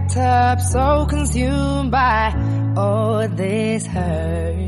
wrapped up, so consumed by all this hurt.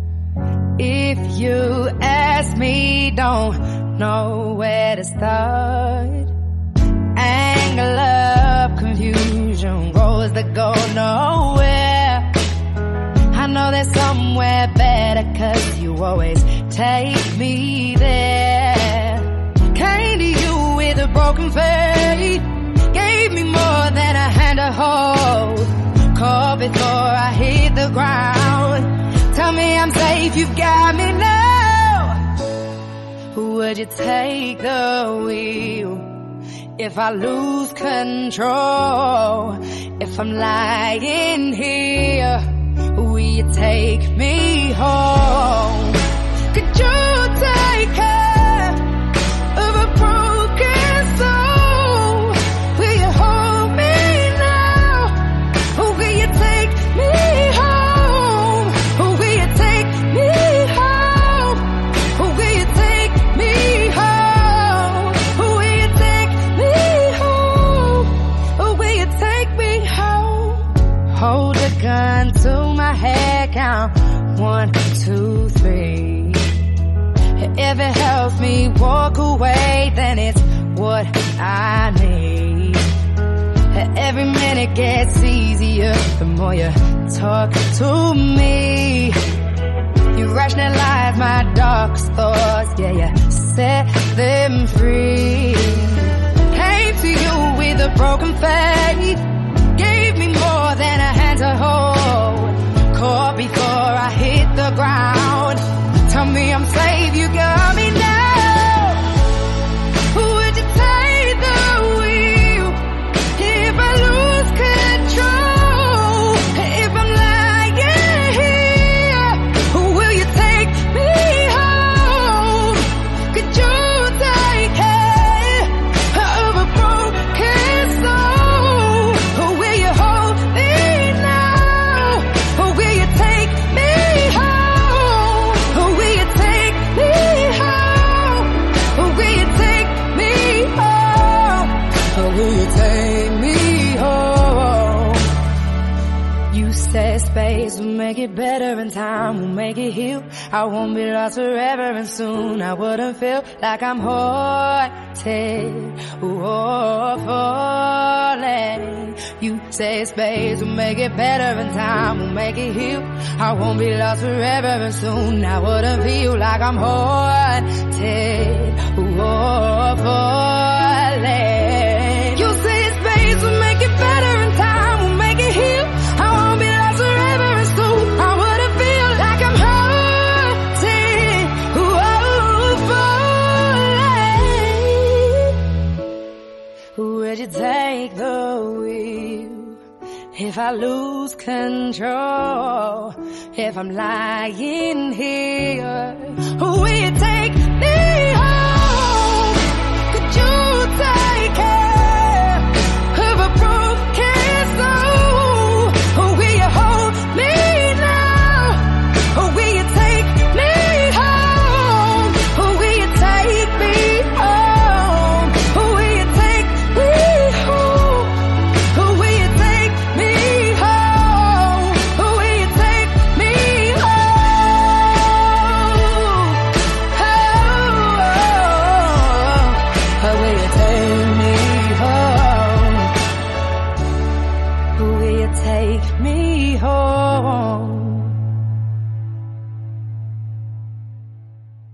If you ask me, don't know where to start. Anger, love, confusion, roads that go nowhere. I know there's somewhere better, 'cause you always take me there. Came to you with a broken faith, gave me more than a hand to hold. Called before I hit the ground. Tell me I'm safe, you've got me now. Would you take the wheel if I lose control? If I'm lying here, will you take me home? Could you take care of a broken soul? Will you hold me now? Or will you take me home? Or will you take me home? Or will you take me home? Or will you take me home? Or will you take me home? Hold a gun to my head, count 1, 2, 3. If it helps me walk away, then it's what I need. Every minute gets easier the more you talk to me. You rationalize my darkest thoughts, yeah, you set them free. Came to you with a broken faith, gave me more than a hand to hold. Caught before I hit the ground. Tell me I'm safe, you got me now. Would you take the wheel if I lose control? If I'm lying here, will you take me home? Could you take care of a broken soul? Or will you hold me now? Or will you take me home? Or will you take me home? Or will you take me home? Or will you take me home? You said space will make it better and time will make it heal. I won't be lost forever and soon I wouldn't feel like I'm haunted or falling. You say space will make it better and time will make it heal. I won't be lost forever and soon I wouldn't feel like I'm haunted or falling. You say space will make it better and time will make it heal. I won't be lost forever and soon I wouldn't feel like I'm haunted or falling. Would you take the wheel if I lose control? If I'm lying here, will you take me home? Could you take care of a broken soul? Or will you hold me now? Or will you take me home? Or will you take me home? Or will you take me home? Or will you take me home? Or will you take me home? Or will you take me home? Or will you take me home?